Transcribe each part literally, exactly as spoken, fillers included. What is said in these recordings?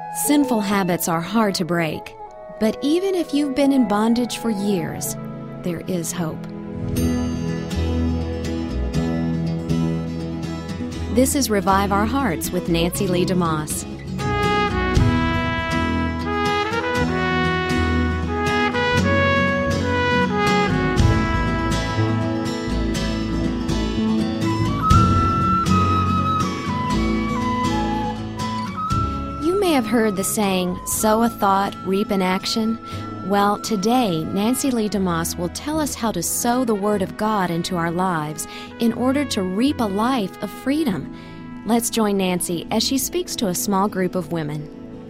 Sinful habits are hard to break, but even if you've been in bondage for years, there is hope. This is Revive Our Hearts with Nancy Lee DeMoss. Have heard the saying, sow a thought, reap an action? Well, today, Nancy Lee DeMoss will tell us how to sow the Word of God into our lives in order to reap a life of freedom. Let's join Nancy as she speaks to a small group of women.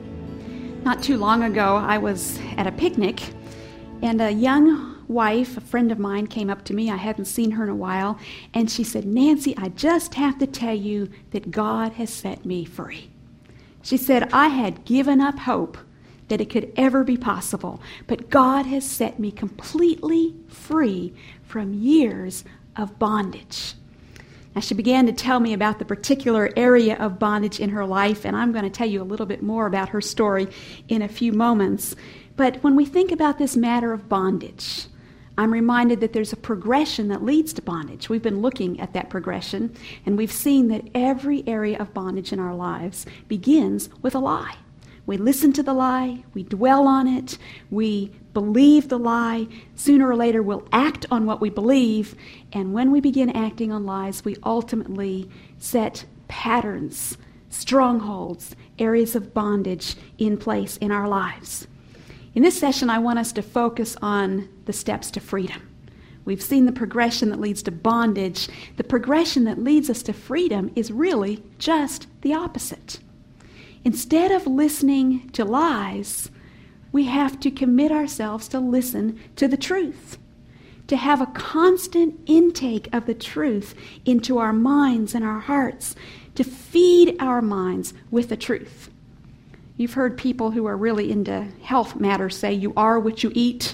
Not too long ago, I was at a picnic, and a young wife, a friend of mine, came up to me. I hadn't seen her in a while, and she said, "Nancy, I just have to tell you that God has set me free." She said, "I had given up hope that it could ever be possible, but God has set me completely free from years of bondage." Now, she began to tell me about the particular area of bondage in her life, and I'm going to tell you a little bit more about her story in a few moments. But when we think about this matter of bondage, I'm reminded that there's a progression that leads to bondage. We've been looking at that progression, and we've seen that every area of bondage in our lives begins with a lie. We listen to the lie, we dwell on it, we believe the lie. Sooner or later, we'll act on what we believe, and when we begin acting on lies, we ultimately set patterns, strongholds, areas of bondage in place in our lives. In this session, I want us to focus on the steps to freedom. We've seen the progression that leads to bondage. The progression that leads us to freedom is really just the opposite. Instead of listening to lies, we have to commit ourselves to listen to the truth, to have a constant intake of the truth into our minds and our hearts, to feed our minds with the truth. You've heard people who are really into health matters say, "You are what you eat."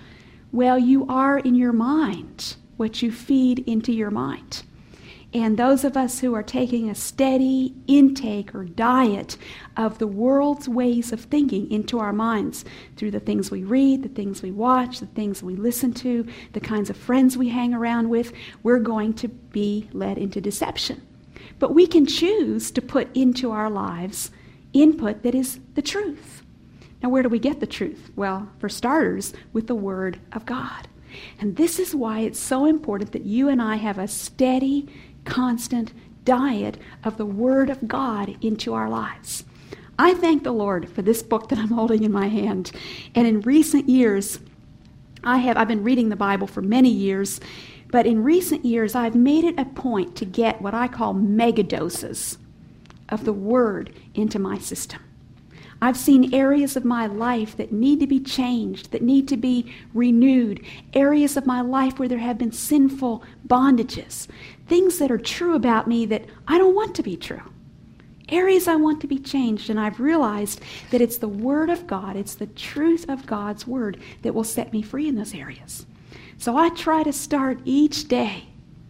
Well, you are in your mind what you feed into your mind. And those of us who are taking a steady intake or diet of the world's ways of thinking into our minds through the things we read, the things we watch, the things we listen to, the kinds of friends we hang around with, we're going to be led into deception. But we can choose to put into our lives input that is the truth. Now, where do we get the truth? Well, for starters, with the Word of God. And this is why it's so important that you and I have a steady, constant diet of the Word of God into our lives. I thank the Lord for this book that I'm holding in my hand. And in recent years, I have, I've been reading the Bible for many years, but in recent years, I've made it a point to get what I call mega doses of the Word into my system. I've seen areas of my life that need to be changed, that need to be renewed, areas of my life where there have been sinful bondages, things that are true about me that I don't want to be true, areas I want to be changed, and I've realized that it's the Word of God, it's the truth of God's Word that will set me free in those areas. So I try to start each day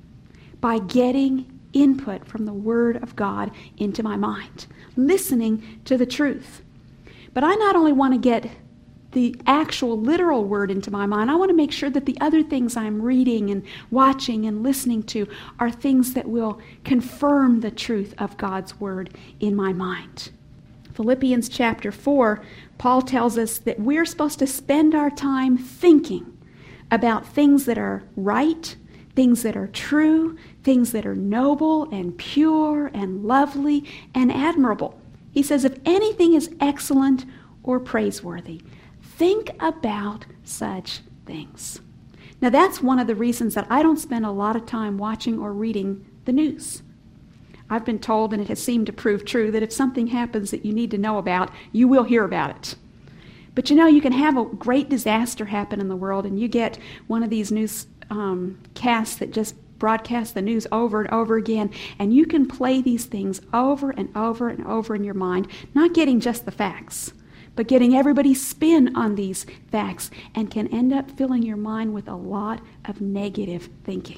by getting input from the Word of God into my mind, listening to the truth. But I not only want to get the actual literal Word into my mind, I want to make sure that the other things I'm reading and watching and listening to are things that will confirm the truth of God's Word in my mind. Philippians chapter four, Paul tells us that we're supposed to spend our time thinking about things that are right, things that are true, things that are noble and pure and lovely and admirable. He says, if anything is excellent or praiseworthy, think about such things. Now, that's one of the reasons that I don't spend a lot of time watching or reading the news. I've been told, and it has seemed to prove true, that if something happens that you need to know about, you will hear about it. But you know, you can have a great disaster happen in the world, and you get one of these news um, casts that just broadcast the news over and over again, and you can play these things over and over and over in your mind, not getting just the facts, but getting everybody's spin on these facts, and can end up filling your mind with a lot of negative thinking.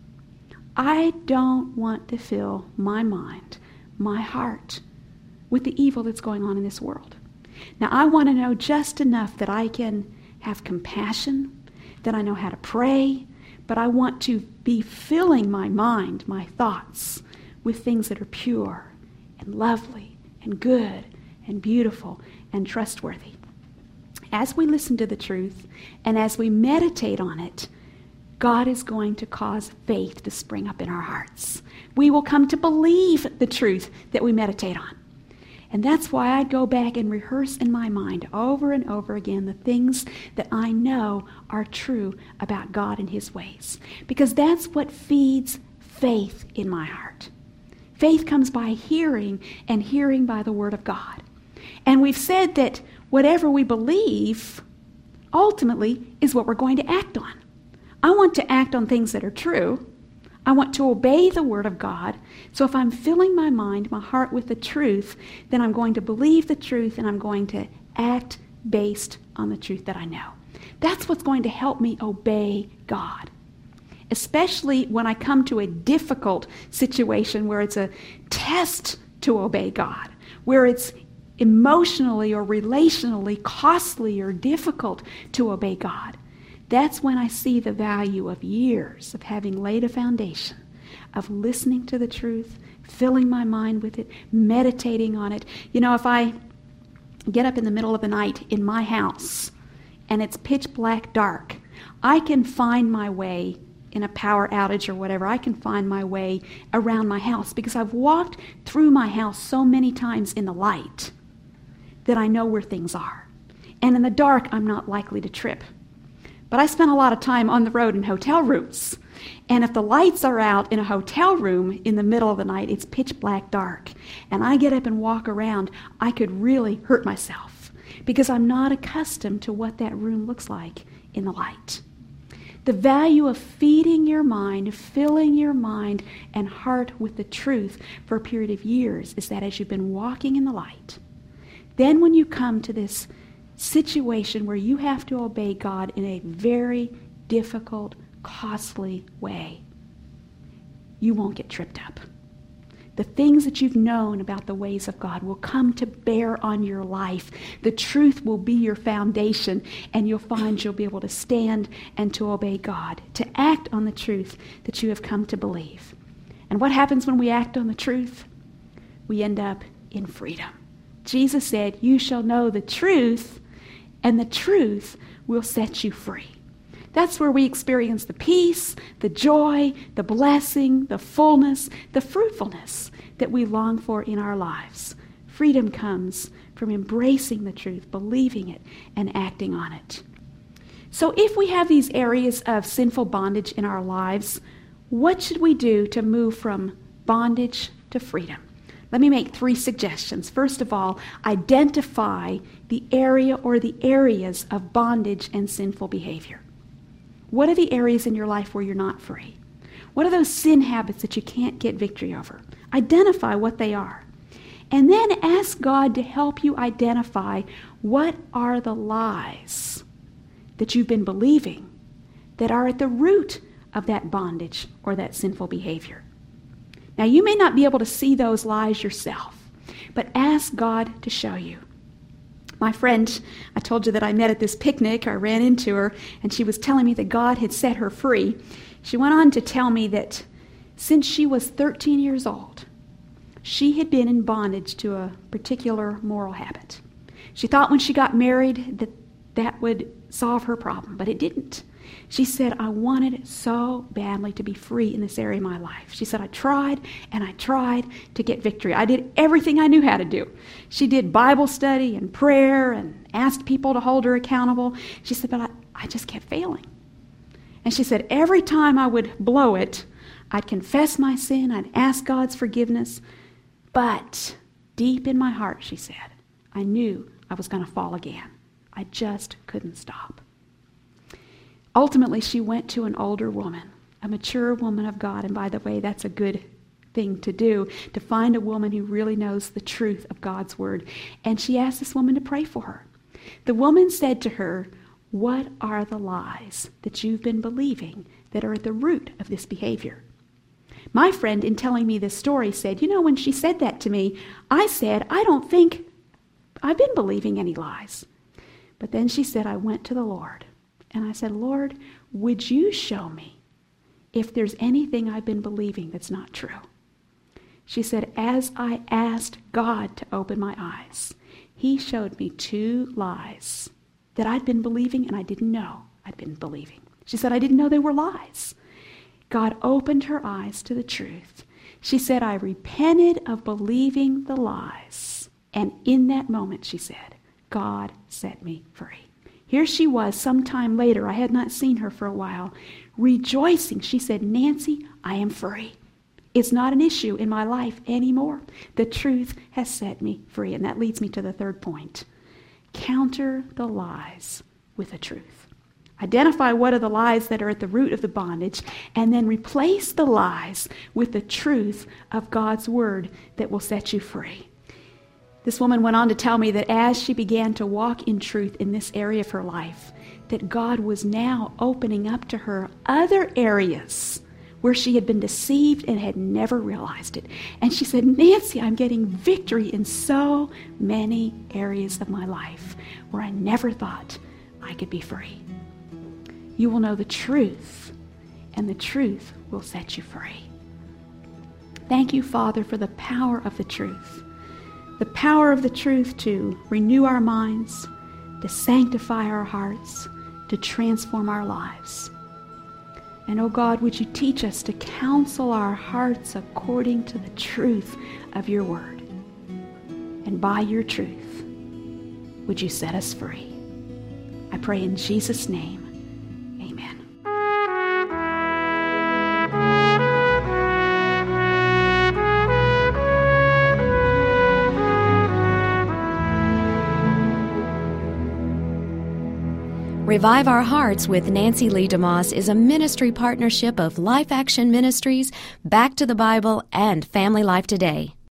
I don't want to fill my mind, my heart, with the evil that's going on in this world. Now, I want to know just enough that I can have compassion, that I know how to pray, but I want to be filling my mind, my thoughts, with things that are pure and lovely and good and beautiful and trustworthy. As we listen to the truth and as we meditate on it, God is going to cause faith to spring up in our hearts. We will come to believe the truth that we meditate on. And that's why I go back and rehearse in my mind over and over again the things that I know are true about God and his ways. Because that's what feeds faith in my heart. Faith comes by hearing, and hearing by the Word of God. And we've said that whatever we believe ultimately is what we're going to act on. I want to act on things that are true. I want to obey the Word of God. So if I'm filling my mind, my heart with the truth, then I'm going to believe the truth and I'm going to act based on the truth that I know. That's what's going to help me obey God. Especially when I come to a difficult situation where it's a test to obey God, where it's emotionally or relationally costly or difficult to obey God. That's when I see the value of years of having laid a foundation, of listening to the truth, filling my mind with it, meditating on it. You know, if I get up in the middle of the night in my house and it's pitch black dark, I can find my way in a power outage or whatever. I can find my way around my house because I've walked through my house so many times in the light that I know where things are. And in the dark, I'm not likely to trip. But I spent a lot of time on the road in hotel rooms. And if the lights are out in a hotel room in the middle of the night, it's pitch black dark, and I get up and walk around, I could really hurt myself because I'm not accustomed to what that room looks like in the light. The value of feeding your mind, filling your mind and heart with the truth for a period of years is that as you've been walking in the light, then when you come to this situation where you have to obey God in a very difficult, costly way, you won't get tripped up. The things that you've known about the ways of God will come to bear on your life. The truth will be your foundation, and you'll find you'll be able to stand and to obey God, to act on the truth that you have come to believe. And what happens when we act on the truth? We end up in freedom. Jesus said, "You shall know the truth, and the truth will set you free." That's where we experience the peace, the joy, the blessing, the fullness, the fruitfulness that we long for in our lives. Freedom comes from embracing the truth, believing it, and acting on it. So if we have these areas of sinful bondage in our lives, what should we do to move from bondage to freedom? Let me make three suggestions. First of all, identify the area or the areas of bondage and sinful behavior. What are the areas in your life where you're not free? What are those sin habits that you can't get victory over? Identify what they are. And then ask God to help you identify what are the lies that you've been believing that are at the root of that bondage or that sinful behavior. Now, you may not be able to see those lies yourself, but ask God to show you. My friend, I told you that I met at this picnic. I ran into her, and she was telling me that God had set her free. She went on to tell me that since she was thirteen years old, she had been in bondage to a particular moral habit. She thought when she got married that that would solve her problem, but it didn't. She said, "I wanted so badly to be free in this area of my life." She said, "I tried and I tried to get victory. I did everything I knew how to do." She did Bible study and prayer and asked people to hold her accountable. She said, "But I, I just kept failing." And she said, every time I would blow it, I'd confess my sin, I'd ask God's forgiveness. But deep in my heart, she said, I knew I was going to fall again. I just couldn't stop. Ultimately, she went to an older woman, a mature woman of God. And by the way, that's a good thing to do, to find a woman who really knows the truth of God's word. And she asked this woman to pray for her. The woman said to her, "What are the lies that you've been believing that are at the root of this behavior?" My friend, in telling me this story, said, you know, when she said that to me, I said, I don't think I've been believing any lies. But then she said, I went to the Lord, and I said, Lord, would you show me if there's anything I've been believing that's not true? She said, as I asked God to open my eyes, he showed me two lies that I'd been believing and I didn't know I'd been believing. She said, I didn't know they were lies. God opened her eyes to the truth. She said, I repented of believing the lies. And in that moment, she said, God set me free. Here she was sometime later. I had not seen her for a while, rejoicing. She said, Nancy, I am free. It's not an issue in my life anymore. The truth has set me free. And that leads me to the third point. Counter the lies with the truth. Identify what are the lies that are at the root of the bondage, and then replace the lies with the truth of God's word that will set you free. This woman went on to tell me that as she began to walk in truth in this area of her life, that God was now opening up to her other areas where she had been deceived and had never realized it. And she said, Nancy, I'm getting victory in so many areas of my life where I never thought I could be free. You will know the truth, and the truth will set you free. Thank you, Father, for the power of the truth. The power of the truth to renew our minds, to sanctify our hearts, to transform our lives. And, oh God, would you teach us to counsel our hearts according to the truth of your word. And by your truth, would you set us free? I pray in Jesus' name. Revive Our Hearts with Nancy Lee DeMoss is a ministry partnership of Life Action Ministries, Back to the Bible, and Family Life Today.